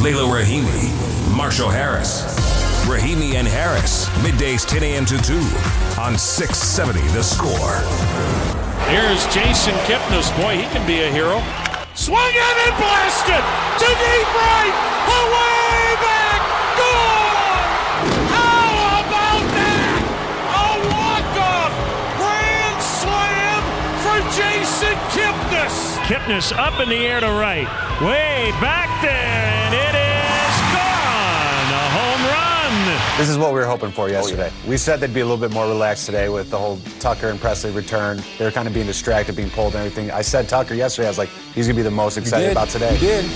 Layla Rahimi, Marshall Harris. Rahimi and Harris, middays 10 a.m. to 2 on 670 The Score. Here's Jason Kipnis. Boy, he can be a hero. Swung in and blasted to deep right. Away back. Gone. How about that? A walk-off grand slam for Jason Kipnis. Kipnis up in the air to right. Way back there, and it is gone. A home run. This is what we were hoping for yesterday. We said they'd be a little bit more relaxed today with the whole Tucker and Presley return. They were kind of being distracted, being pulled and everything. I said Tucker yesterday. I was like, he's going to be the most excited about today. He did.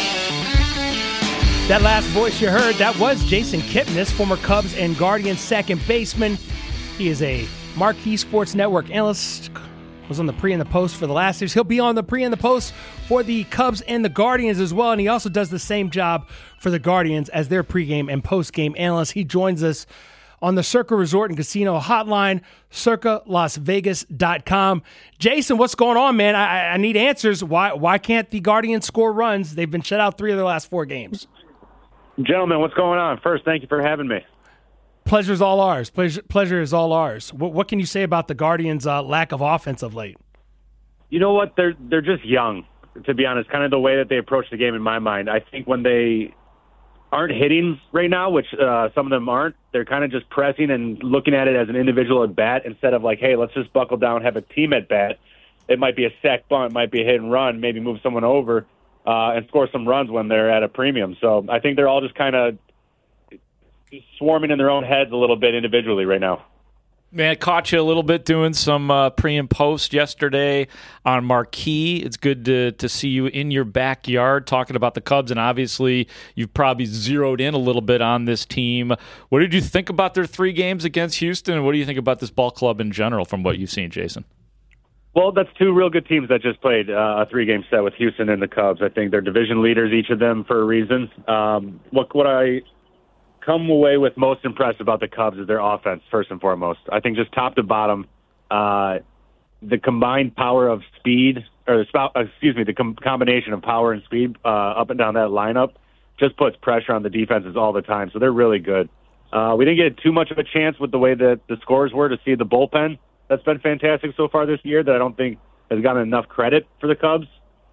That last voice you heard, that was Jason Kipnis, former Cubs and Guardians second baseman. He is a Marquee Sports Network analyst. Was on the pre and the post for the last series. He'll be on the pre and the post for the Cubs and the Guardians as well, and he also does the same job for the Guardians as their pregame and postgame analyst. He joins us on the Circa Resort and Casino hotline, circalasvegas.com. Jason, what's going on, man? I need answers. Why can't the Guardians score runs? They've been shut out 3 of their last 4 games. Gentlemen, what's going on? First, thank you for having me. Pleasure's all ours. Pleasure is all ours. What can you say about the Guardians' lack of offense of late? You know what? They're just young, to be honest, kind of the way that they approach the game in my mind. I think when they aren't hitting right now, which some of them aren't, they're kind of just pressing and looking at it as an individual at bat instead of like, hey, let's just buckle down, have a team at bat. It might be a sack bunt, it might be a hit and run, maybe move someone over and score some runs when they're at a premium. So I think they're all just kind of swarming in their own heads a little bit individually right now. Man, I caught you a little bit doing some pre and post yesterday on Marquee. It's good to see you in your backyard talking about the Cubs, and obviously you've probably zeroed in a little bit on this team. What did you think about their 3 games against Houston, and what do you think about this ball club in general from what you've seen, Jason? Well, that's 2 real good teams that just played a 3-game set with Houston and the Cubs. I think they're division leaders, each of them, for a reason. What I come away with most impressed about the Cubs is their offense, first and foremost. I think just top to bottom, the combined power of speed, the combination of power and speed up and down that lineup just puts pressure on the defenses all the time. So they're really good. We didn't get too much of a chance with the way that the scores were to see the bullpen. That's been fantastic so far this year that I don't think has gotten enough credit for the Cubs.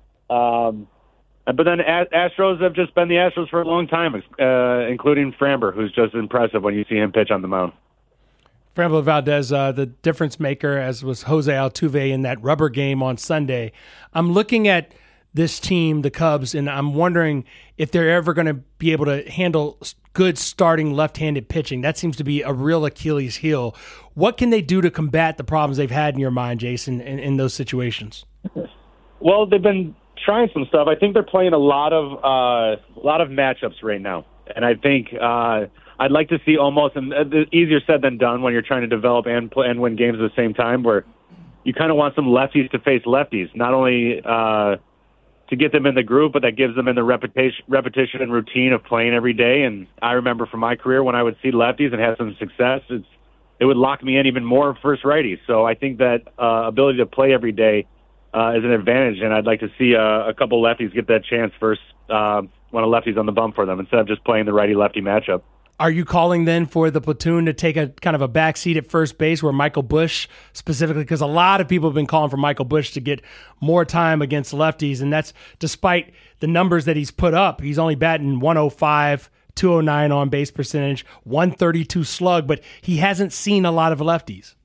But then Astros have just been the Astros for a long time, including Framber, who's just impressive when you see him pitch on the mound. Framber Valdez, the difference maker, as was Jose Altuve in that rubber game on Sunday. I'm looking at this team, the Cubs, and I'm wondering if they're ever going to be able to handle good starting left-handed pitching. That seems to be a real Achilles heel. What can they do to combat the problems they've had in your mind, Jason, in those situations? Well, they've been trying some stuff. I think they're playing a lot of matchups right now, and I think I'd like to see almost, and easier said than done when you're trying to develop and play and win games at the same time, where you kind of want some lefties to face lefties, not only to get them in the group, but that gives them in the repetition and routine of playing every day. And I remember from my career when I would see lefties and have some success, it would lock me in even more versus righties. So I think that ability to play every day is an advantage, and I'd like to see a couple lefties get that chance first when a lefty's on the bump for them instead of just playing the righty-lefty matchup. Are you calling then for the platoon to take a kind of a backseat at first base where Michael Busch specifically, because a lot of people have been calling for Michael Busch to get more time against lefties, and that's despite the numbers that he's put up. He's only batting 105, 209 on base percentage, 132 slug, but he hasn't seen a lot of lefties.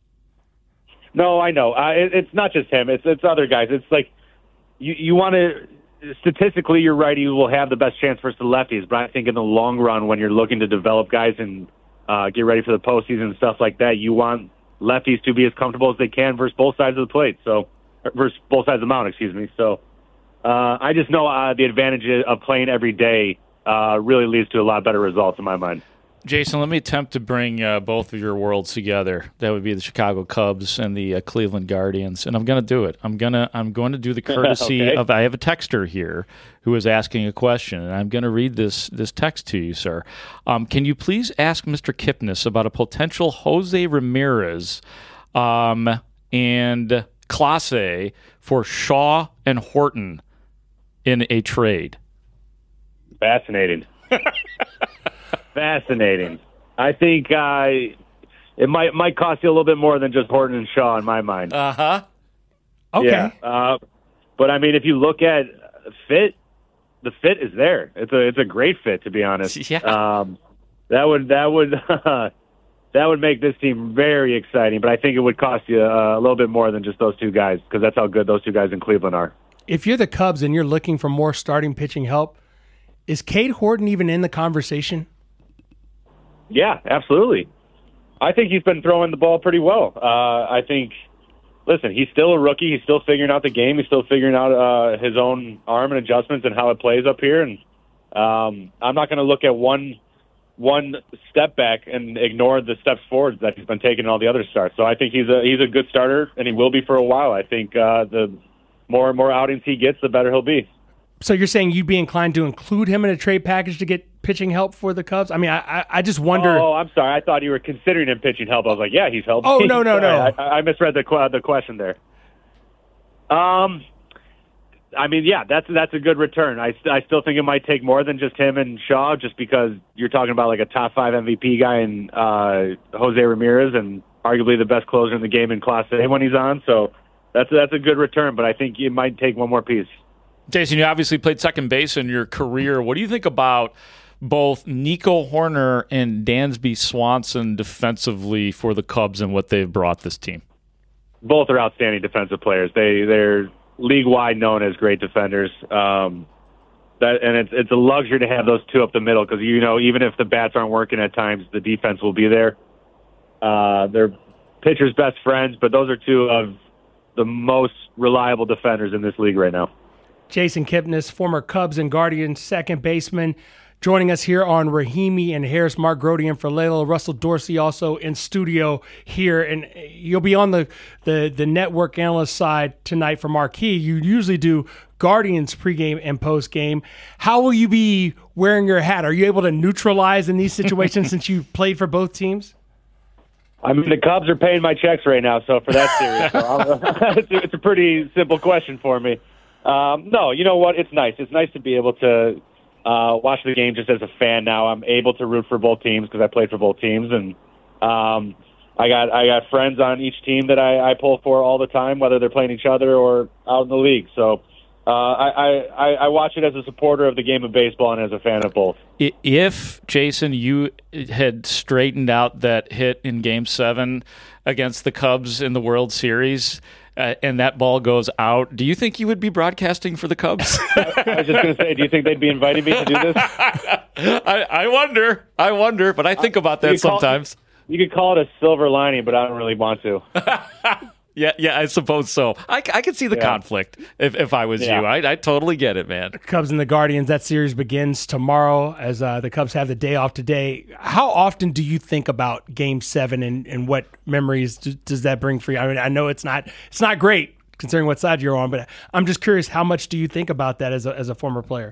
No, I know. It's not just him. It's other guys. It's like you want to – statistically, your righty will have the best chance versus the lefties, but I think in the long run, when you're looking to develop guys and get ready for the postseason and stuff like that, you want lefties to be as comfortable as they can versus both sides of the plate. Versus both sides of the mound, excuse me. So I just know the advantage of playing every day really leads to a lot better results in my mind. Jason, let me attempt to bring both of your worlds together. That would be the Chicago Cubs and the Cleveland Guardians, and I'm going to do it. I'm going to do the courtesy of. I have a texter here who is asking a question, and I'm going to read this text to you, sir. Can you please ask Mr. Kipnis about a potential Jose Ramirez and Clase for Shaw and Horton in a trade? Fascinating. Fascinating. I think it might cost you a little bit more than just Horton and Shaw in my mind. Uh-huh. Okay. Yeah. But, I mean, if you look at fit, the fit is there. It's a great fit, to be honest. Yeah. That would make this team very exciting, but I think it would cost you a little bit more than just those two guys because that's how good those two guys in Cleveland are. If you're the Cubs and you're looking for more starting pitching help, is Cade Horton even in the conversation? Yeah, absolutely. I think he's been throwing the ball pretty well. I think, listen, he's still a rookie. He's still figuring out the game. He's still figuring out his own arm and adjustments and how it plays up here. And I'm not going to look at one step back and ignore the steps forward that he's been taking in all the other starts. So I think he's a good starter, and he will be for a while. I think the more and more outings he gets, the better he'll be. So you're saying you'd be inclined to include him in a trade package to get pitching help for the Cubs? I mean, I just wonder. Oh, I'm sorry. I thought you were considering him pitching help. I was like, yeah, he's helped. Oh, no. I misread the question there. I mean, yeah, that's a good return. I still think it might take more than just him and Shaw, just because you're talking about like a top 5 MVP guy in Jose Ramirez, and arguably the best closer in the game in Class A when he's on. So that's a good return, but I think it might take one more piece. Jason, you obviously played second base in your career. What do you think about both Nico Hoerner and Dansby Swanson defensively for the Cubs and what they've brought this team? Both are outstanding defensive players. They're league-wide known as great defenders. It's a luxury to have those two up the middle because, even if the bats aren't working at times, the defense will be there. They're pitchers' best friends, but those are two of the most reliable defenders in this league right now. Jason Kipnis, former Cubs and Guardians second baseman, joining us here on Rahimi and Harris. Mark Grodian for Layla. Russell Dorsey also in studio here, and you'll be on the network analyst side tonight for Marquee. You usually do Guardians pregame and postgame. How will you be wearing your hat? Are you able to neutralize in these situations since you played for both teams? I mean, the Cubs are paying my checks right now, so for that series, it's a pretty simple question for me. No, you know what? It's nice. It's nice to be able to watch the game just as a fan now. I'm able to root for both teams because I played for both teams, and I got friends on each team that I pull for all the time, whether they're playing each other or out in the league. So I watch it as a supporter of the game of baseball and as a fan of both. If, Jason, you had straightened out that hit in Game 7 against the Cubs in the World Series, and that ball goes out, do you think you would be broadcasting for the Cubs? I was just going to say, do you think they'd be inviting me to do this? I wonder, but I think about that sometimes. You could call it a silver lining, but I don't really want to. Yeah, I suppose so. I could see the conflict if I was you. I totally get it, man. Cubs and the Guardians, that series begins tomorrow as the Cubs have the day off today. How often do you think about Game 7 and what memories does that bring for you? I mean, I know it's not great considering what side you're on, but I'm just curious, how much do you think about that as a former player?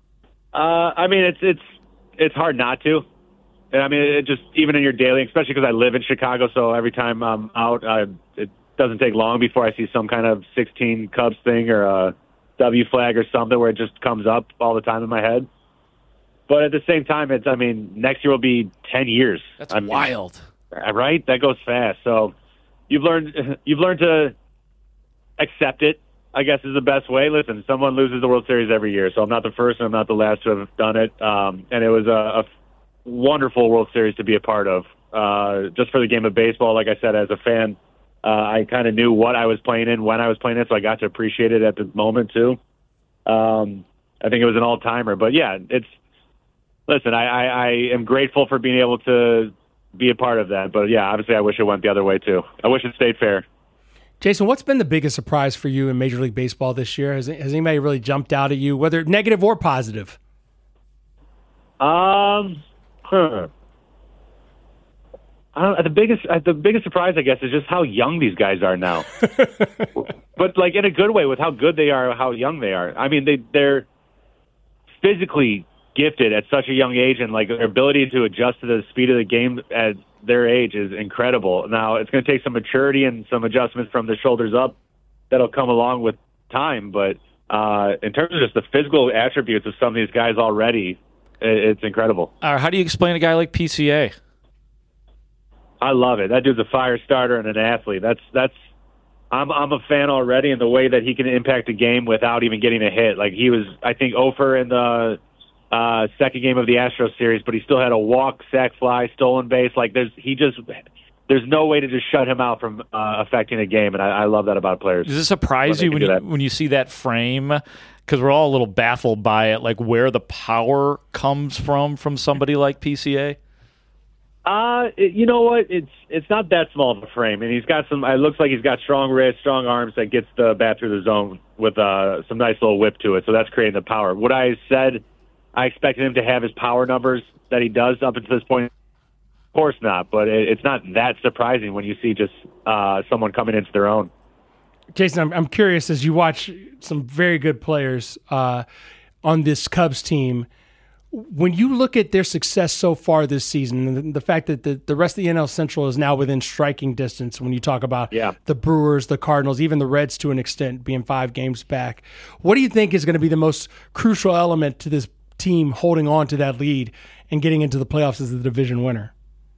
I mean, it's hard not to. And I mean, it just, even in your daily, especially because I live in Chicago, so every time I'm out, it doesn't take long before I see some kind of 16 Cubs thing or a W flag or something where it just comes up all the time in my head. But at the same time, next year will be 10 years. That's wild. Right? That goes fast. So you've learned to accept it, I guess, is the best way. Listen, someone loses the World Series every year, so I'm not the first and I'm not the last to have done it. And it was a wonderful World Series to be a part of. Just for the game of baseball, like I said, as a fan, I kind of knew what I was playing in when I was playing it, so I got to appreciate it at the moment too. I think it was an all-timer, but yeah, listen, I am grateful for being able to be a part of that, but yeah, obviously I wish it went the other way too. I wish it stayed fair. Jason, what's been the biggest surprise for you in Major League Baseball this year? Has anybody really jumped out at you, whether negative or positive? The biggest surprise, I guess, is just how young these guys are now. But like in a good way, with how good they are, how young they are. I mean, they're physically gifted at such a young age, and like their ability to adjust to the speed of the game at their age is incredible. Now, it's going to take some maturity and some adjustments from the shoulders up that'll come along with time, but in terms of just the physical attributes of some of these guys already, it's incredible. How do you explain a guy like PCA? I love it. That dude's a fire starter and an athlete. I'm a fan already in the way that he can impact a game without even getting a hit. Like he was, I think, 0 for in the second game of the Astros series, but he still had a walk, sac fly, stolen base. Like there's no way to just shut him out from affecting a game, and I love that about players. Does it surprise you when you see that frame? Because we're all a little baffled by it, like where the power comes from somebody like PCA. You know what? It's not that small of a frame, and he's got some. It looks like he's got strong wrists, strong arms that gets the bat through the zone with some nice little whip to it. So that's creating the power. What I said, I expected him to have his power numbers that he does up until this point. Of course not, but it's not that surprising when you see just someone coming into their own. Jason, I'm curious, as you watch some very good players on this Cubs team, when you look at their success so far this season, and the fact that the rest of the NL Central is now within striking distance when you talk about the Brewers, the Cardinals, even the Reds to an extent being 5 games back, what do you think is going to be the most crucial element to this team holding on to that lead and getting into the playoffs as the division winner?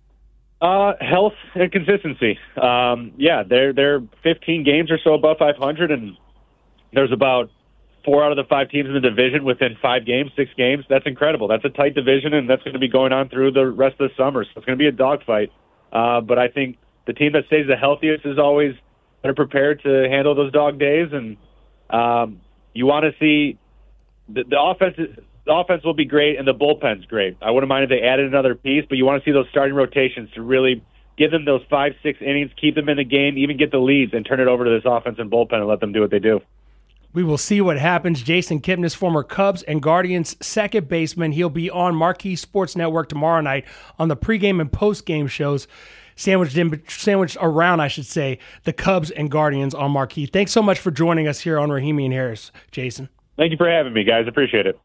Health and consistency. They're 15 games or so above 500, and there's about 4 out of the 5 teams in the division within 5 games, 6 games. That's incredible. That's a tight division, and that's going to be going on through the rest of the summer. So it's going to be a dogfight. But I think the team that stays the healthiest is always better prepared to handle those dog days. And you want to see the offense. The offense will be great, and the bullpen's great. I wouldn't mind if they added another piece, but you want to see those starting rotations to really give them those 5-6 innings, keep them in the game, even get the leads, and turn it over to this offense and bullpen and let them do what they do. We will see what happens. Jason Kipnis, former Cubs and Guardians second baseman. He'll be on Marquee Sports Network tomorrow night on the pregame and postgame shows, sandwiched around, I should say, the Cubs and Guardians on Marquee. Thanks so much for joining us here on Rahimi and Harris, Jason. Thank you for having me, guys. Appreciate it.